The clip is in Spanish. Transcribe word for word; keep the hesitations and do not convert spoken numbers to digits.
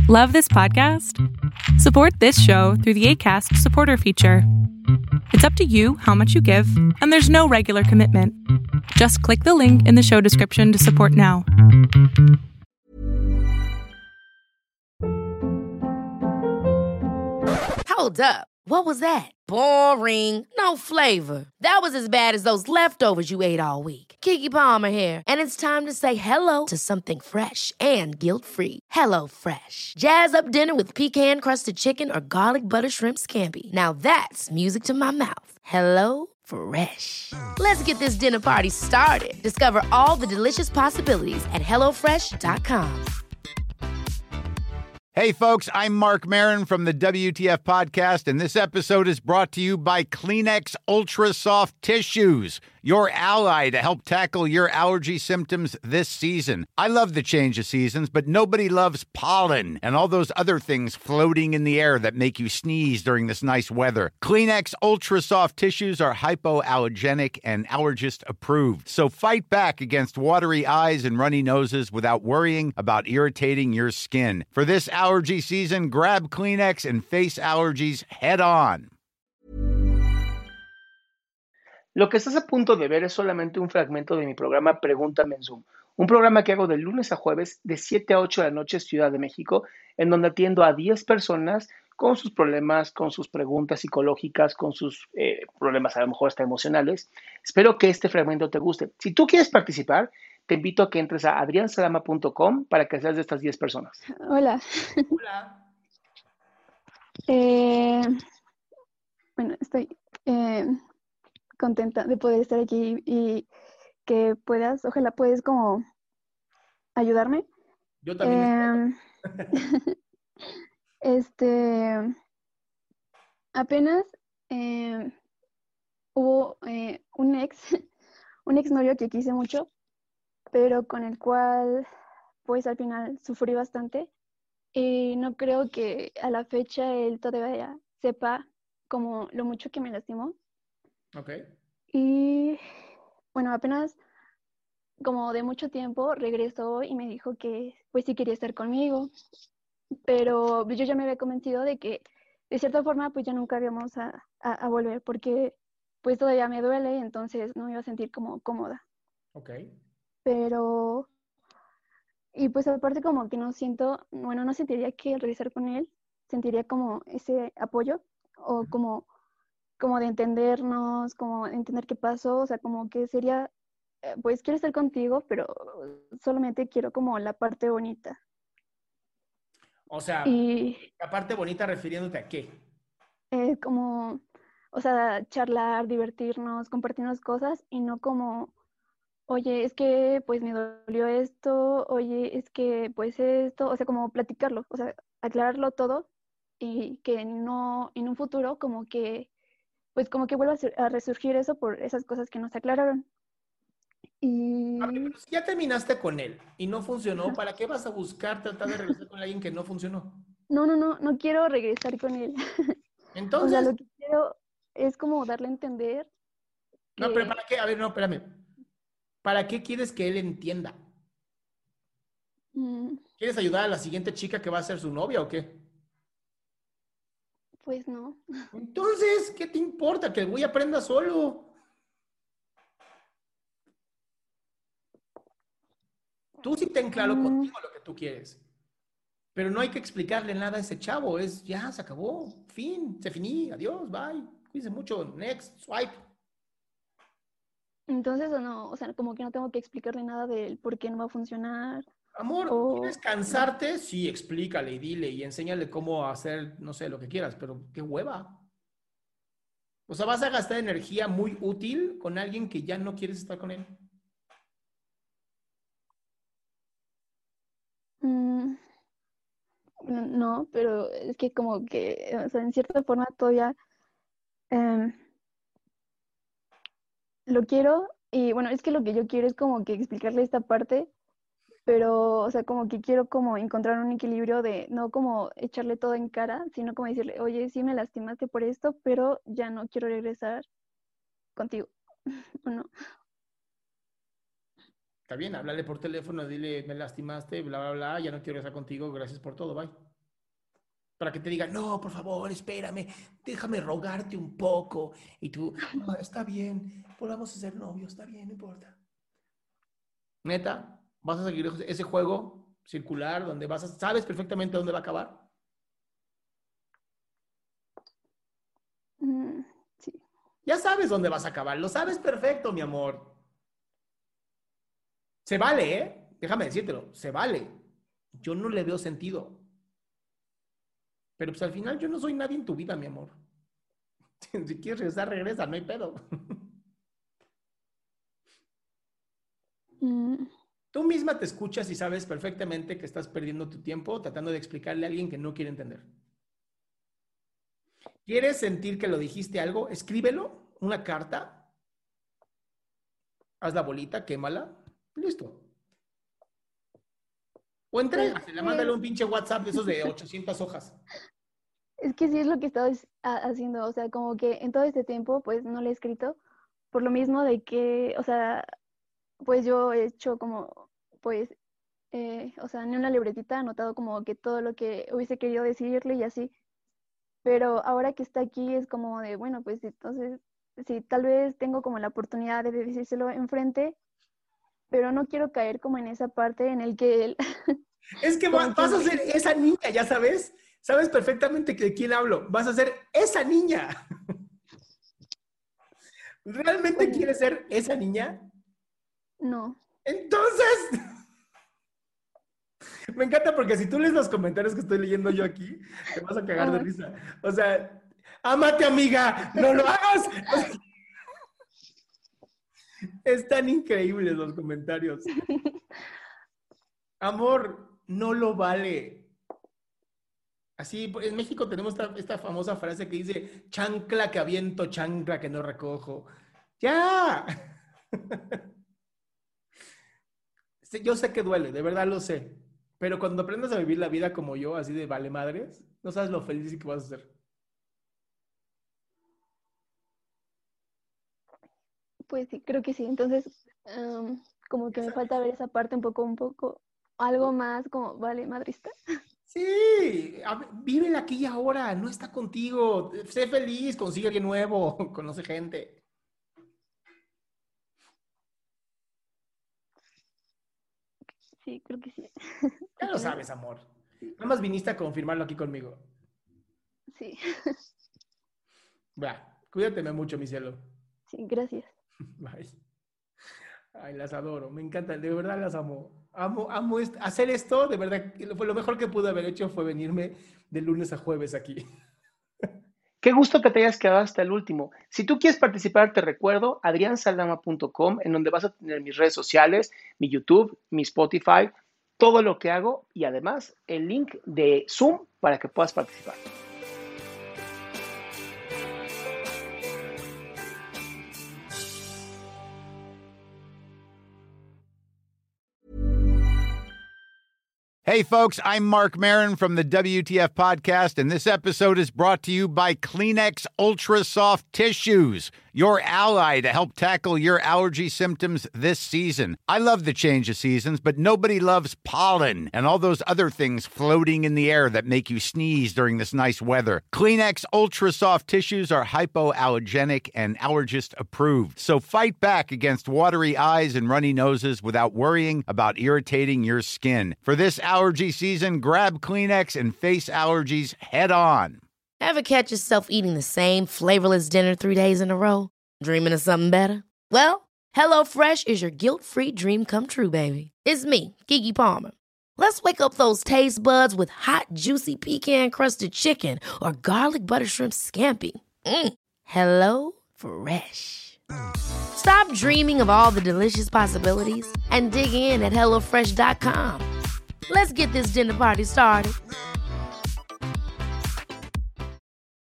Love this podcast? Support this show through the Acast supporter feature. It's up to you how much you give, and there's no regular commitment. Just click the link in the show description to support now. Hold up. What was that? Boring. No flavor. That was as bad as those leftovers you ate all week. Keke Palmer here, and it's time to say hello to something fresh and guilt-free. Hello Fresh. Jazz up dinner with pecan-crusted chicken or garlic butter shrimp scampi. Now that's music to my mouth. Hello Fresh. Let's get this dinner party started. Discover all the delicious possibilities at hello fresh dot com. Hey, folks, I'm Mark Maron from the W T F Podcast, and this episode is brought to you by Kleenex Ultra Soft Tissues, your ally to help tackle your allergy symptoms this season. I love the change of seasons, but nobody loves pollen and all those other things floating in the air that make you sneeze during this nice weather. Kleenex Ultra Soft Tissues are hypoallergenic and allergist approved, so fight back against watery eyes and runny noses without worrying about irritating your skin. For this allergy season, grab Kleenex and face allergies head on. Lo que estás a punto de ver es solamente un fragmento de mi programa Pregúntame en Zoom, un programa que hago de lunes a jueves de siete a ocho de la noche Ciudad de México, en donde atiendo a diez personas con sus problemas, con sus preguntas psicológicas, con sus eh, problemas a lo mejor hasta emocionales. Espero que este fragmento te guste. Si tú quieres participar, te invito a que entres a adrián salama punto com para que seas de estas diez personas. Hola. Hola. Eh, bueno, estoy eh, contenta de poder estar aquí y que puedas, ojalá puedes como ayudarme. Yo también. Eh, este, apenas eh, hubo eh, un ex, un exnovio que quise mucho, pero con el cual pues al final sufrí bastante y no creo que a la fecha él todavía sepa como lo mucho que me lastimó. Ok. Y bueno, apenas como de mucho tiempo regresó y me dijo que pues sí quería estar conmigo, pero yo ya me había convencido de que de cierta forma pues ya nunca íbamos a, a, a volver porque pues todavía me duele, entonces no me iba a sentir como cómoda. Ok. Pero, y pues aparte como que no siento, bueno, no sentiría que regresar con él, sentiría como ese apoyo o como, como de entendernos, como de entender qué pasó, o sea, como que sería, eh, pues quiero estar contigo, pero solamente quiero como la parte bonita. O sea, Y la parte bonita refiriéndote a qué. eh, como, o sea, charlar, divertirnos, compartirnos cosas y no como... Oye, es que pues me dolió esto, oye, es que pues esto, o sea, como platicarlo, o sea, aclararlo todo y que no en un futuro como que, pues como que vuelva a, sur- a resurgir eso por esas cosas que no se aclararon. A ver, Y pero si ya terminaste con él y no funcionó, ajá, ¿para qué vas a buscar tratar de regresar con alguien que no funcionó? no, no, no, no quiero regresar con él. O sea, Entonces, lo que quiero es como darle a entender no, pero ¿para que qué? A ver, no, espérame. ¿Para qué quieres que él entienda? mm, ¿Quieres ayudar a la siguiente chica que va a ser su novia o qué? pues no. Entonces, ¿qué te importa? Que el güey aprenda solo. Tú sí ten claro Mm, contigo lo que tú quieres. Pero no hay que explicarle nada a ese chavo. Es ya, se acabó. Fin, se finí. Adiós, bye. Cuídense mucho. Next, swipe. entonces o no, o sea, como que no tengo que explicarle nada del por qué no va a funcionar Amor, ¿quieres o cansarte? Sí, explícale y dile y enséñale cómo hacer, no sé, lo que quieras, pero qué hueva. O sea, vas a gastar energía muy útil con alguien que ya no quieres estar con él. mm, no, pero es que como que, o sea, en cierta forma todavía em, lo quiero y bueno, es que lo que yo quiero es como que explicarle esta parte, pero, o sea, como que quiero como encontrar un equilibrio de no como echarle todo en cara, sino como decirle, oye, sí me lastimaste por esto, pero ya no quiero regresar contigo, ¿o no? Está bien, háblale por teléfono, dile, me lastimaste, bla, bla, bla, ya no quiero estar contigo, gracias por todo, bye. Para que te digan, no, por favor, espérame, déjame rogarte un poco. Y tú, no, está bien, podamos ser novios, está bien, no importa. Neta, ¿vas a seguir ese juego circular donde vas a, sabes perfectamente dónde va a acabar? Mm, sí. Ya sabes dónde vas a acabar, lo sabes perfecto, mi amor. Se vale, ¿eh? Déjame decírtelo, se vale. Yo no le veo sentido. Pero pues al final yo no soy nadie en tu vida, mi amor. Si quieres regresar, regresa, no hay pedo. Mm. Tú misma te escuchas y sabes perfectamente que estás perdiendo tu tiempo tratando de explicarle a alguien que no quiere entender. ¿Quieres sentir que lo dijiste algo? Escríbelo, una carta. Haz la bolita, quémala. Listo. O entrégasela, mándale un pinche WhatsApp de esos de ochocientas hojas. Es que sí es lo que estaba haciendo, o sea, como que en todo este tiempo, pues no le he escrito, por lo mismo de que, o sea, pues yo he hecho como, pues, eh, o sea, en una libretita anotado como que todo lo que hubiese querido decirle y así, pero ahora que está aquí es como de, bueno, pues entonces, sí, tal vez tengo como la oportunidad de decírselo enfrente, pero no quiero caer como en esa parte en el que él... Es que va, vas a ser esa niña, ya sabes. Sabes perfectamente de quién hablo. Vas a ser esa niña. ¿Realmente Bueno, quieres ser esa niña? No. Entonces... Me encanta porque si tú lees los comentarios que estoy leyendo yo aquí, te vas a cagar de risa. O sea, ámate, amiga, no lo hagas. O sea, están increíbles los comentarios. Amor, no lo vale. Así, en México tenemos esta, esta famosa frase que dice, chancla que aviento, chancla que no recojo. ¡Ya! Yo sé que duele, de verdad lo sé. Pero cuando aprendas a vivir la vida como yo, así de vale madres, no sabes lo feliz que vas a ser. Pues sí, creo que sí. Entonces, um, como que me falta ver esa parte un poco, un poco, algo más como, vale, madrista. Sí, vive aquí y ahora, no está contigo. Sé feliz, consigue alguien nuevo, conoce gente. Sí, creo que sí. Ya lo sabes, amor. Nada más viniste a confirmarlo aquí conmigo. Sí. Va, cuídateme mucho, mi cielo. Sí, gracias. Bye. Ay, las adoro, me encantan, de verdad las amo. Amo, amo est- hacer esto, de verdad, fue lo mejor que pude haber hecho fue venirme de lunes a jueves aquí. Qué gusto que te hayas quedado hasta el último. Si tú quieres participar, te recuerdo adrián saldama punto com, en donde vas a tener mis redes sociales, mi YouTube, mi Spotify, todo lo que hago y además el link de Zoom para que puedas participar. Hey, folks, I'm Mark Maron from the W T F Podcast, and this episode is brought to you by Kleenex Ultra Soft Tissues, your ally to help tackle your allergy symptoms this season. I love the change of seasons, but nobody loves pollen and all those other things floating in the air that make you sneeze during this nice weather. Kleenex Ultra Soft Tissues are hypoallergenic and allergist approved, so fight back against watery eyes and runny noses without worrying about irritating your skin. For this allergy season, grab Kleenex and face allergies head on. Ever catch yourself eating the same flavorless dinner three days in a row? Dreaming of something better? Well, HelloFresh is your guilt-free dream come true, baby. It's me, Keke Palmer. Let's wake up those taste buds with hot, juicy pecan-crusted chicken or garlic butter shrimp scampi. Mm. Hello Fresh. Stop dreaming of all the delicious possibilities and dig in at hello fresh dot com. Let's get this dinner party started.